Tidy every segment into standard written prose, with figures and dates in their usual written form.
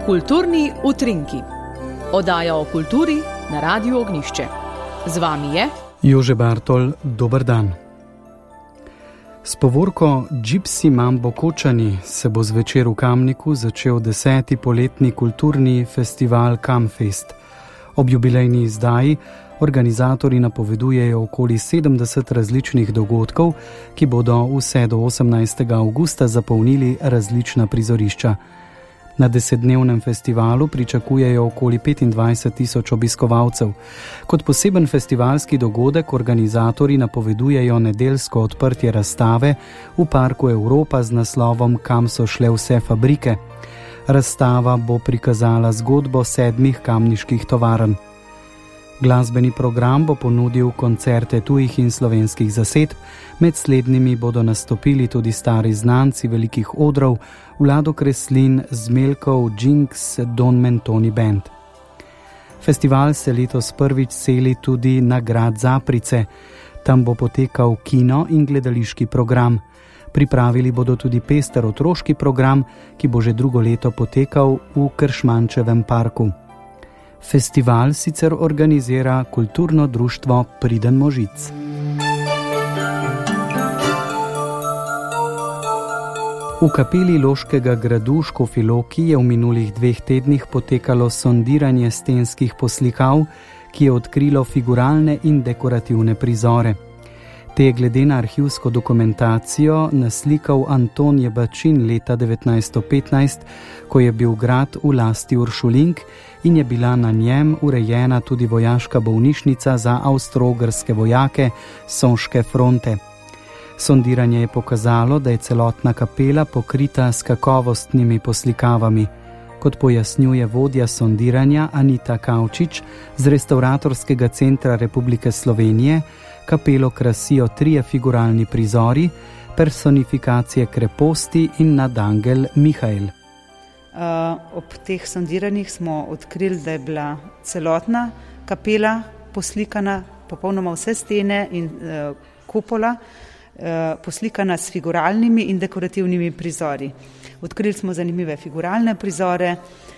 Kulturni utrinki. Oddaja o kulturi na Radiu Ognjišče. Z vami je Jože Bartol, dober dan. S povorko Gypsy Mambo Kočani se bo zvečer v Kamniku začel 10. poletni kulturni festival Kamfest. Ob jubilejni izdaji organizatorji napovedujejo okoli 70 različnih dogodkov, ki bodo vse do 18. avgusta zapolnili različna prizorišča. Na 10-dnevnem festivalu pričakujejo okoli 25,000 obiskovalcev. Kot poseben festivalski dogodek organizatorji napovedujejo nedeljsko odprtje razstave v Parku Evropa z naslovom Kam so šle vse fabrike. Razstava bo prikazala zgodbo 7 kamniških tovarn. Glasbeni program bo ponudil koncerte tujih in slovenskih zasedb, med slednjimi bodo nastopili tudi stari znanci velikih odrov, Vlado Kreslin, Zmelkov, Jinx, Don Mentoni Band. Festival se letos prvič seli tudi na grad Zaprice. Tam bo potekal kino in gledališki program. Pripravili bodo tudi pester otroški program, ki bo že drugo leto potekal v Kršmančevem parku. Festival sicer organizira kulturno društvo Priden Možic. V kapeli Loškega gradu Škofji Loki je v minulih 2 tednih potekalo sondiranje stenskih poslikav, ki je odkrilo figuralne in dekorativne prizore. Te je glede na arhivsko dokumentacijo naslikal Anton Jebačin leta 1915, ko je bil grad v lasti Uršulink in je bila na njem urejena tudi vojaška bolnišnica za avstro-ogrske vojake Soške fronte. Sondiranje je pokazalo, da je celotna kapela pokrita s kakovostnimi poslikavami. Kot pojasnjuje vodja sondiranja Anita Kavčič z Restavratorskega centra Republike Slovenije, kapelo krasijo 3 figuralni prizori, personifikacije kreposti in nadangel Mihael. Ob teh sondiranjih smo odkrili, da je bila celotna kapela poslikana, popolnoma vse stene in kupola, poslikana s figuralnimi in dekorativnimi prizori. Odkrili smo zanimive figuralne prizore,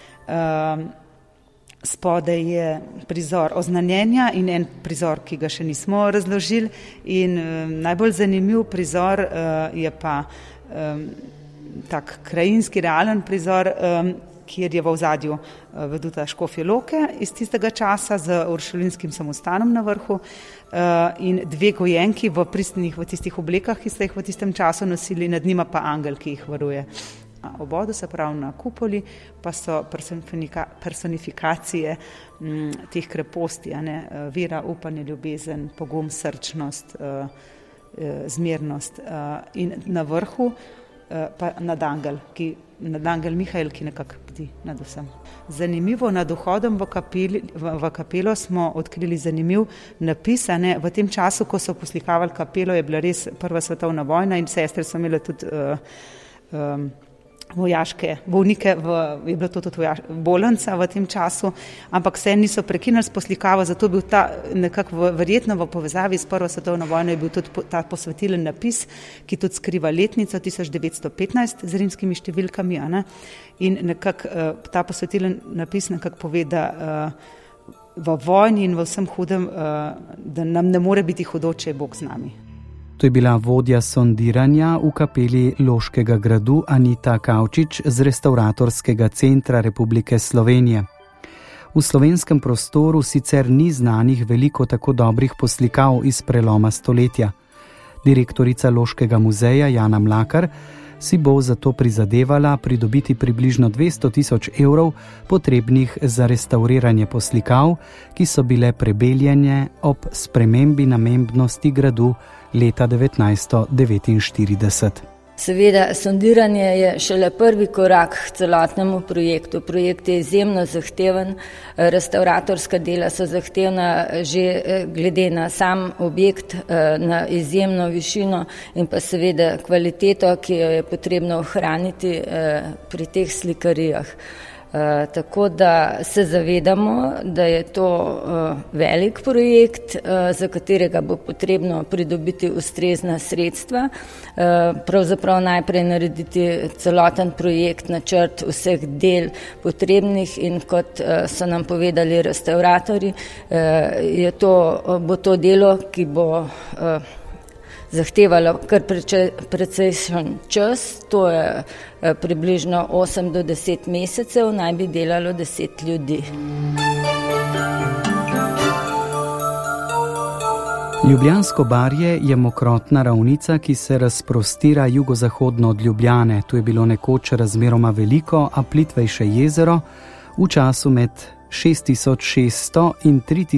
spodaj je prizor oznanjenja in en prizor, ki ga še nismo razložili, in najbolj zanimiv prizor je pa tak krajinski realen prizor, kjer je v ozadju veduta Škofje Loke iz tistega časa z uršulinskim samostanom na vrhu in 2 gojenki v pristnih, v tistih oblekah, ki ste jih v tistem času nosili, nad njima pa angel, ki jih varuje. Obodu, se pravi na kupoli, pa so personifikacije teh kreposti, vera, upanje, ljubezen, pogum, srčnost, zmernost in na vrhu pa nadangel Mihael, ki nekako bdi nad vsem. Zanimivo, nad vhodom v kapelo smo odkrili zanimiv napis. V tem času, ko so poslikavali kapelo, je bila res prva svetovna vojna in sestre so imele tudi vojaške bolnike, je bila to tudi bolnica v tem času, ampak vse niso prekinili s poslikavo, zato je bil ta nekako verjetno v povezavi s prvo svetovno vojno je bil tudi ta posvetilen napis, ki tudi skriva letnico 1915 z rimskimi številkami, in nekako ta posvetilen napis nekako pove, da v vojni in v vsem hudem, da nam ne more biti hudo, če je Bog z nami. To je bila vodja sondiranja v kapeli Loškega gradu Anita Kavčič z Restavratorskega centra Republike Slovenije. V slovenskem prostoru sicer ni znanih veliko tako dobrih poslikav iz preloma stoletja. Direktorica Loškega muzeja Jana Mlakar si bo zato prizadevala pridobiti približno 200,000 evrov potrebnih za restavriranje poslikav, ki so bile prebeljene ob spremembi namembnosti gradu leta 1949. Seveda, sondiranje je šele prvi korak k celotnemu projektu. Projekt je izjemno zahteven, restavratorska dela so zahtevna že glede na sam objekt, na izjemno višino in pa seveda kvaliteto, ki jo je potrebno ohraniti pri teh slikarijah. Tako da se zavedamo, da je to velik projekt, za katerega bo potrebno pridobiti ustrezna sredstva, pravzaprav najprej narediti celoten projekt, načrt vseh del potrebnih in kot so nam povedali restauratorji, bo to delo, ki bo zahtevalo kar precejšen čas, to je približno 8 do 10 mesecev, naj bi delalo 10 ljudi. Ljubljansko barje je mokrotna ravnica, ki se razprostira jugozahodno od Ljubljane. Tu je bilo nekoč razmeroma veliko, a plitvejše jezero. V času med 6600 in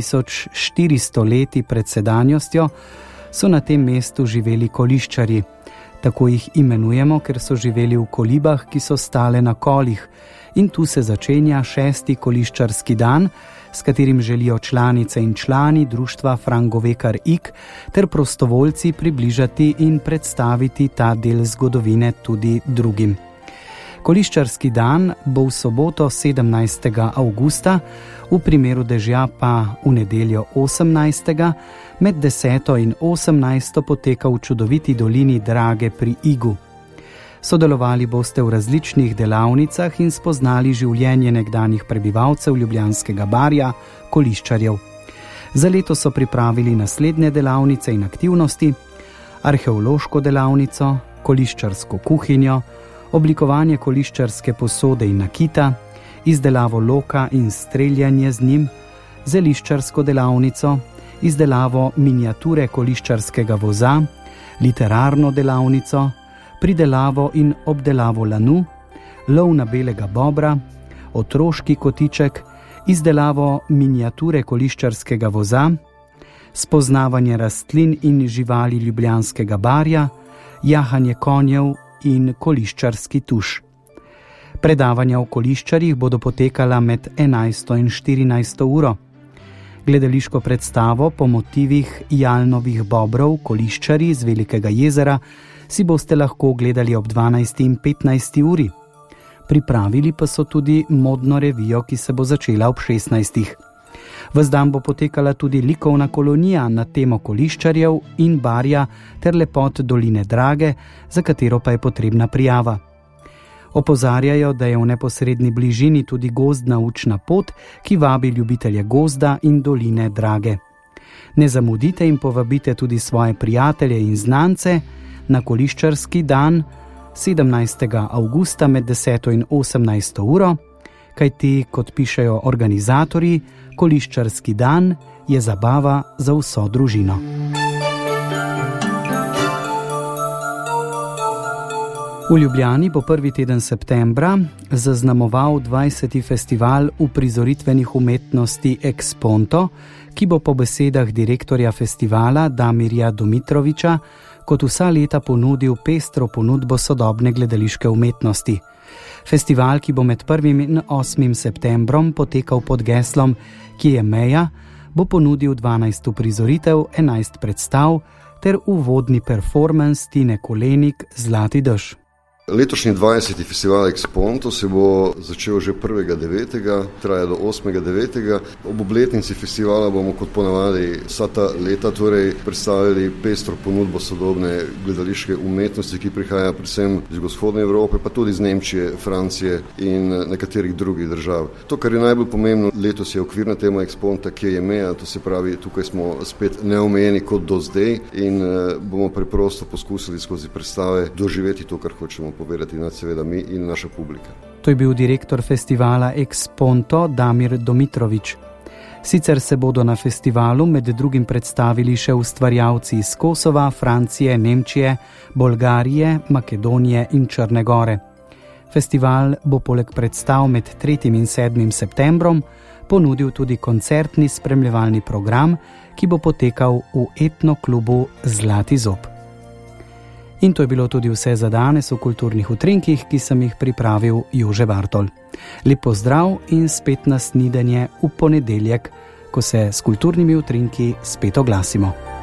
3400 leti pred sedanjostjo so na tem mestu živeli koliščarji. Tako jih imenujemo, ker so živeli v kolibah, ki so stale na kolih. In tu se začenja 6. koliščarski dan, s katerim želijo članice in člani društva Frangovekar Ik ter prostovoljci približati in predstaviti ta del zgodovine tudi drugim. Koliščarski dan bo v soboto 17. avgusta, v primeru dežja pa v nedeljo 18. med 10. in 18. poteka v čudoviti dolini Drage pri Igu. Sodelovali boste v različnih delavnicah in spoznali življenje nekdanjih prebivalcev Ljubljanskega barja, koliščarjev. Za leto so pripravili naslednje delavnice in aktivnosti: arheološko delavnico, koliščarsko kuhinjo, oblikovanje koliščarske posode in nakita, izdelavo loka in streljanje z njim, zeliščarsko delavnico, izdelavo miniature koliščarskega voza, literarno delavnico, pridelavo in obdelavo lanu, lov na belega bobra, otroški kotiček, izdelavo miniature koliščarskega voza, spoznavanje rastlin in živali Ljubljanskega barja, jahanje konjev in koliščarski tuš. Predavanja o koliščarjih bodo potekala med 11. in 14. uro. Gledališko predstavo po motivih Jalnovih bobrov Koliščarji z Velikega jezera si boste lahko gledali ob 12. in 15. uri. Pripravili pa so tudi modno revijo, ki se bo začela ob 16. Ves dan bo potekala tudi likovna kolonija na temo koliščarjev in barja ter lepot doline Drage, za katero pa je potrebna prijava. Opozarjajo, da je v neposredni bližini tudi gozdna učna pot, ki vabi ljubitelje gozda in doline Drage. Ne zamudite in povabite tudi svoje prijatelje in znance na koliščarski dan 17. avgusta med 10. in 18. uro, kajti, kot pišejo organizatorji, koliščarski dan je zabava za vso družino. V Ljubljani bo prvi teden septembra zaznamoval 20. festival uprizoritvenih umetnosti Exponto, ki bo po besedah direktorja festivala Damirja Domitroviča kot vsa leta ponudil pestro ponudbo sodobne gledališke umetnosti. Festival, ki bo med 1. in 8. septembrom potekal pod geslom Kje je meja, bo ponudil 12 uprizoritev, 11 predstav ter uvodni performans Tine Kolenik Zlati dež. Letošnji 20. festival Exponto se bo začel že 1.9., traja do 8.9. Ob obletnici festivala bomo kot ponavadi vsa ta leta predstavili pestro ponudbo sodobne gledališke umetnosti, ki prihaja predvsem iz vzhodne Evrope, pa tudi iz Nemčije, Francije in nekaterih drugih držav. To, kar je najbolj pomembno, letos je okvirna tema Exponta, Kje je meja, to se pravi, tukaj smo spet neomejeni kot do zdaj in bomo preprosto poskusili skozi predstave doživeti to, kar hočemo povedati, seveda mi in naša publika. To je bil direktor festivala Exponto Damir Domitrovič. Sicer se bodo na festivalu med drugim predstavili še ustvarjalci iz Kosova, Francije, Nemčije, Bolgarije, Makedonije in Črne Gore. Festival bo poleg predstav med 3. in 7. septembrom ponudil tudi koncertni spremljevalni program, ki bo potekal v etnoklubu Zlati zob. In to je bilo tudi vse za danes v Kulturnih utrinkih, ki sem jih pripravil Jože Bartol. Lep pozdrav in spet na snidenje v ponedeljek, ko se s Kulturnimi utrinki spet oglasimo.